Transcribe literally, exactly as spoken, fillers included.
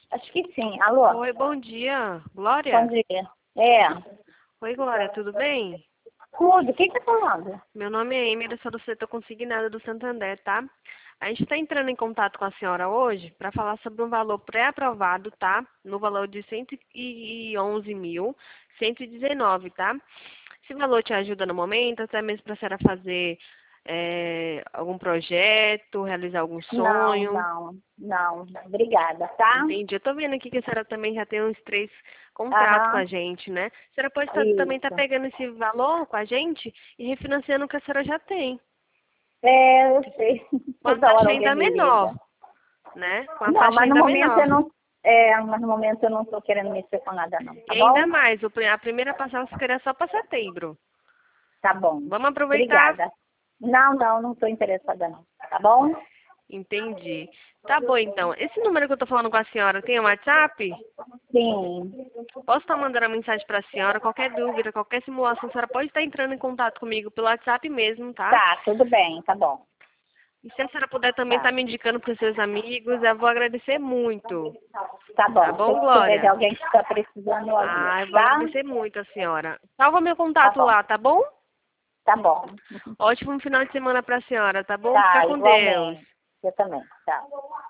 Acho que sim. Alô? Oi, bom dia. Glória? Bom dia. É. Oi, Glória, tudo bem? Tudo. O que que tá falando? Meu nome é Emily, eu sou do setor consignado do Santander, tá? A gente está entrando em contato com a senhora hoje para falar sobre um valor pré-aprovado, tá? No valor de cento e onze mil, cento e dezenove, tá? Esse valor te ajuda no momento, até mesmo para a senhora fazer é, algum projeto, realizar algum Não, sonho. não, não. Obrigada, tá? Entendi. Eu tô vendo aqui que a senhora também já tem uns três contratos com Aham. a gente, né? A senhora pode tá- também estar Isso. pegando esse valor com a gente e refinanciando o que a senhora já tem. É, eu sei. Com a Toda taxa hora alguém ainda me liga. menor, né? Com a Não, taxa mas no ainda momento menor. eu não. É, mas no momento eu não tô querendo mexer com nada, não. E Tá ainda bom? mais, o pri- a primeira passagem ficaria só para setembro. Tá bom. Vamos aproveitar? Obrigada. Não, não, não tô interessada, não. Tá bom? Entendi. Tá bom, então. Esse número que eu tô falando com a senhora tem um WhatsApp? Sim. Posso estar mandando a mensagem para a senhora? Qualquer dúvida, qualquer simulação, a senhora pode estar entrando em contato comigo pelo WhatsApp mesmo, tá? Tá, tudo bem, tá bom. E se a senhora puder também Tá. estar me indicando para os seus amigos, eu vou agradecer muito. Tá Tá bom. Se bom, eu souber de Glória? alguém que está precisando, eu Ah, eu aviso, vou tá? agradecer muito a senhora. Salva meu Tá contato bom. lá, tá bom? Tá bom. Ótimo final de semana para a senhora, tá bom? Fica Tá, com Deus. igualmente. Eu também. Tchau.